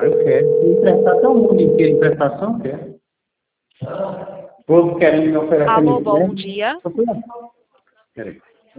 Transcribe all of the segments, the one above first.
Eu quero. Emprestar até o mundo inteiro em prestação, quer. O povo querendo me oferecer. Alô, bom dia. Peraí.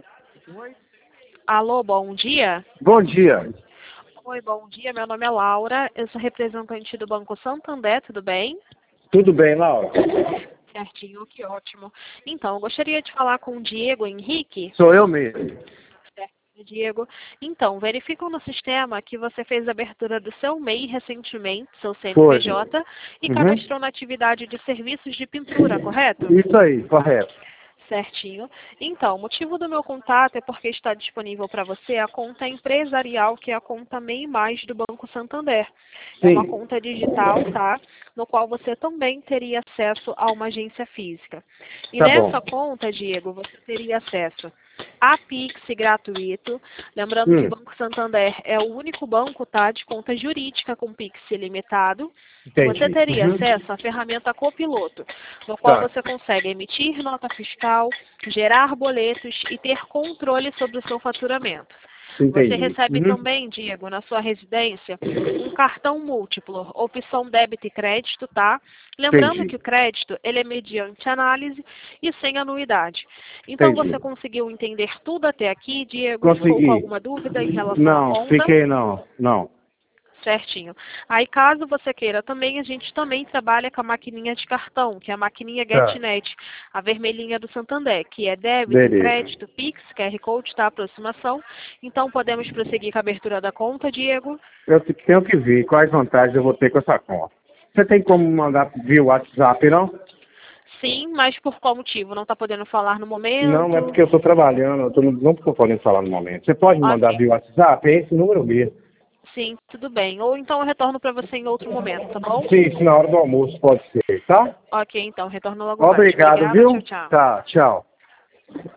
Alô, bom dia. Bom dia. Oi, bom dia. Meu nome é Laura. Eu sou representante do Banco Santander, tudo bem? Tudo bem, Laura? Certinho, que ótimo. Então, eu gostaria de falar com o Diego Henrique. Sou eu mesmo. Certo, Diego. Então, verificam no sistema que você fez a abertura do seu MEI recentemente, seu CNPJ, e cadastrou na atividade de serviços de pintura, correto? Isso aí, correto. Certinho. Então, o motivo do meu contato é porque está disponível para você a conta empresarial, que é a conta MEI Mais do Banco Santander. É uma conta digital, tá? No qual você também teria acesso a uma agência física. E nessa conta, Diego, você teria acesso a Pix gratuito. Lembrando que o Banco Santander é o único banco, tá, de conta jurídica com Pix ilimitado. Entendi. Você teria acesso à ferramenta Copiloto, no qual você consegue emitir nota fiscal, gerar boletos e ter controle sobre o seu faturamento. Entendi. Você recebe também, Diego, na sua residência, um cartão múltiplo, opção débito e crédito, tá? Lembrando que o crédito, ele é mediante análise e sem anuidade. Então, você conseguiu entender tudo até aqui, Diego? Consegui. Ficou com alguma dúvida em relação à conta? Não, fiquei não. Certinho. Aí, caso você queira também, a gente também trabalha com a maquininha de cartão, que é a maquininha GetNet, a vermelhinha do Santander, que é débito, crédito, Pix, QR Code, tá? Aproximação. Então, podemos prosseguir com a abertura da conta, Diego? Eu tenho que ver quais vantagens eu vou ter com essa conta. Você tem como mandar via WhatsApp, não? Sim, mas por qual motivo? Não está podendo falar no momento? Não é porque eu estou trabalhando, não estou podendo falar no momento. Você pode me mandar via WhatsApp? É esse número mesmo. Sim, tudo bem. Ou então eu retorno para você em outro momento, tá bom? Sim, na hora do almoço pode ser, tá? Ok, então, retorno logo Obrigado, mais. Obrigada, viu? tchau, tchau. Tá, tchau.